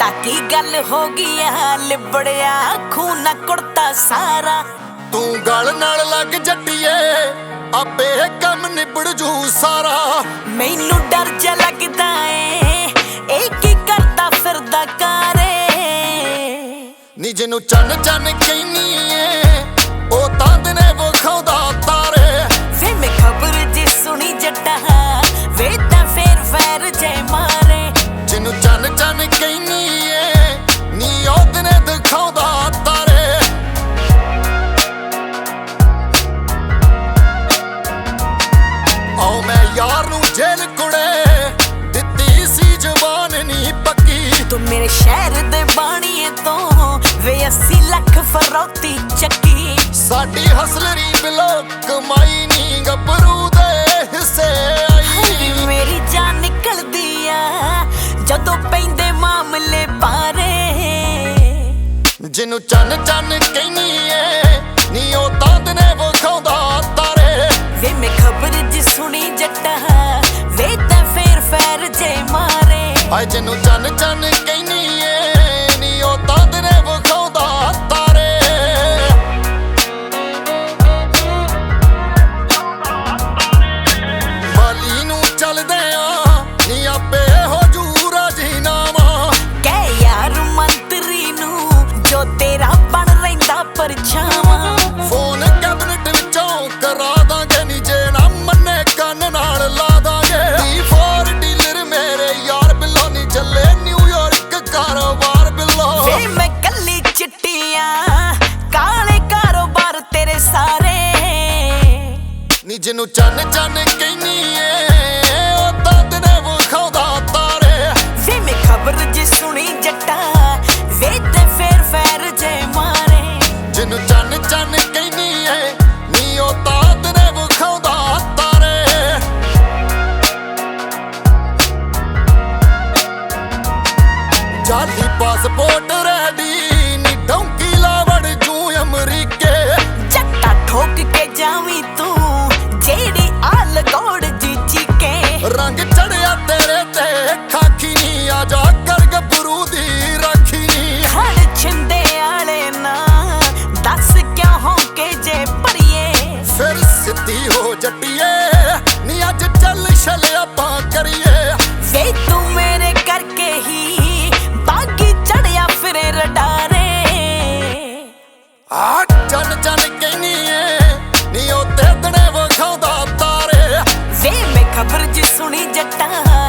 पता की गल हो गई लिबड़िया खून कुड़ता सारा। तू गल नाल लग जट्टिए आपे कम निबड़ जू सारा। मैनू डर जा लगदा है एक ही करता फिरदा कारे। नी जिन्नू चन चन कहनी है ओ तांद ने विखाउंदा तारे। वे मैं खबर जी सुनी जट्टा वे तां फेर वैर जे मारे। जिन्नू चन चन कहनी है नी ओद ने दिखाउंदा तारे। आओ मैं यार नू जेल कुड़े दित्ती सी जवान नी पक्की। तू मेरे शहर दे बाणीए तो वे 80 लाख फरौती चक्की। साडी हसलरी बिलो कमाई नी गबरू दे हिस्से आई। मेरी जान निकल दिया जदों पैंदे मामले पारे। जिन्नू चन चन कहनी है नी ओ तांद ने विखाउंदा तारे। वे मैं खबर जी सुनी जट्टा वे तां फेर फैर जे मारे। हाय जिन्नू चन चन कहनी है नी ओ तांद ने विखाउंदा तारे। बाली नू चलदे आ नी आपे हो जू राजीनामा। कह यार मंत्री नू जो तेरा बन रहिंदा परछावां। फोन कैबिनेट विचों करा दांगे नी जे ना मन्ने कन नाल ला दांगे। D4 डीलर मेरे यार बिलो नी चले न्यूयॉर्क कारोबार बिलो। वे मैं कल्ली चिट्टियां काले कारोबार तेरे सारे। नी जिन्नू चन चन कहनी है ओ तांद ने विखाउंदा तारे। वे मैं खबर जी सुनी जट्टा वे ते फेर फैर जे मारे। जिन्नू चन चन कहनी है नी ओ तांद ने विखाउंदा तारे। जाली पासपोर्ट रेडी नी डोंकी लावड़ जू अमरीके। जट्टा ठोक के जावी तू जेड़ी आल गौड़ जी चीके। रंग चढ़िया तेरे ते खाकी नी आजा कर गबरू दी राखी नी। खड़ छिंदे आले ना दस क्या होंके जे पड़िए। फिर सिद्धी हो जट्टिए नी अज चल छल आपां करिए। वे तू मेरे करके ही बागी चढ़िया फिरे रडारे। आ चन चन कहनी है नी ओ तेदने विखाउंदा तारे। वे मैं खबर जी सुनी जट्टा